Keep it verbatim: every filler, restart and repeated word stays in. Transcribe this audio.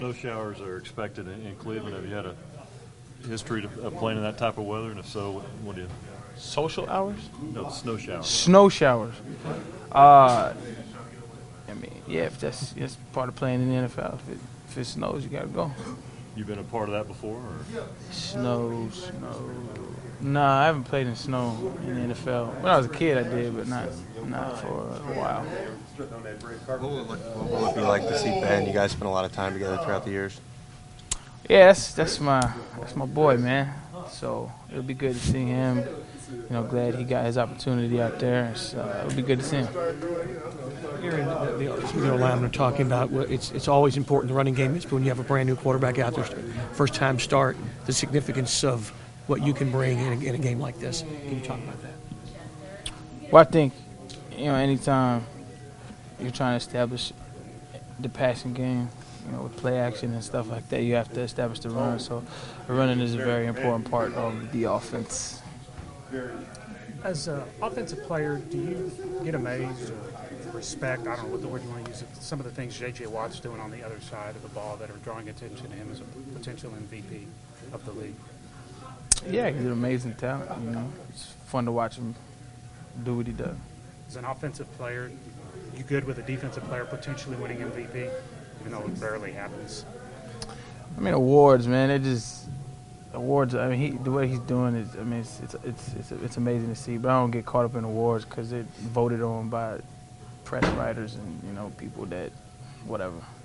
Snow showers are expected in, in Cleveland. Have you had a history of of playing in that type of weather? And if so, what, what do you? Social hours? No, snow showers. Snow showers. Uh, I mean, yeah, if that's, that's part of playing in the N F L. If it, if it snows, you got to go. You been a part of that before? Or? Snow, snow. Nah, I haven't played in snow in the N F L. When I was a kid, I did, but not not for a while. What will, it look, what will it be like to see Ben? You guys spent a lot of time together throughout the years. Yeah, that's that's my that's my boy, man. So it'll be good to see him. You know, glad he got his opportunity out there. It's, uh, it'll be good to see him. Aaron, the, the, the linemen are talking about well, it's it's always important the running game is, but when you have a brand new quarterback out there, first time start, the significance of what you can bring in a, in a game like this. Can you talk about that? Well, I think you know anytime you're trying to establish the passing game, you know, with play action and stuff like that, you have to establish the run. So the running is a very important part of the offense. As an offensive player, do you get amazed or respect, I don't know what the word you want to use, some of the things J J. Watt's doing on the other side of the ball that are drawing attention to him as a potential M V P of the league? Yeah, he's an amazing talent, you know. It's fun to watch him do what he does. As an offensive player, you good with a defensive player potentially winning M V P, even though it rarely happens? I mean, awards, man, it just awards. I mean, he, the way he's doing is, I mean, it's it's it's it's, it's amazing to see. But I don't get caught up in awards because it's voted on by press writers and you know people that, whatever.